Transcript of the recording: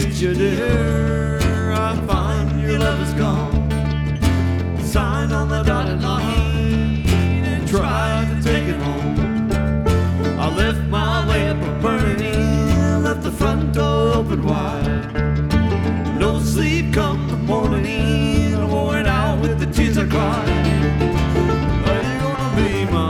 get you, dear, I find your love is gone. Sign on the dotted line and try to take it home. I left my lamp burning, left the front door open wide. No sleep come the morning,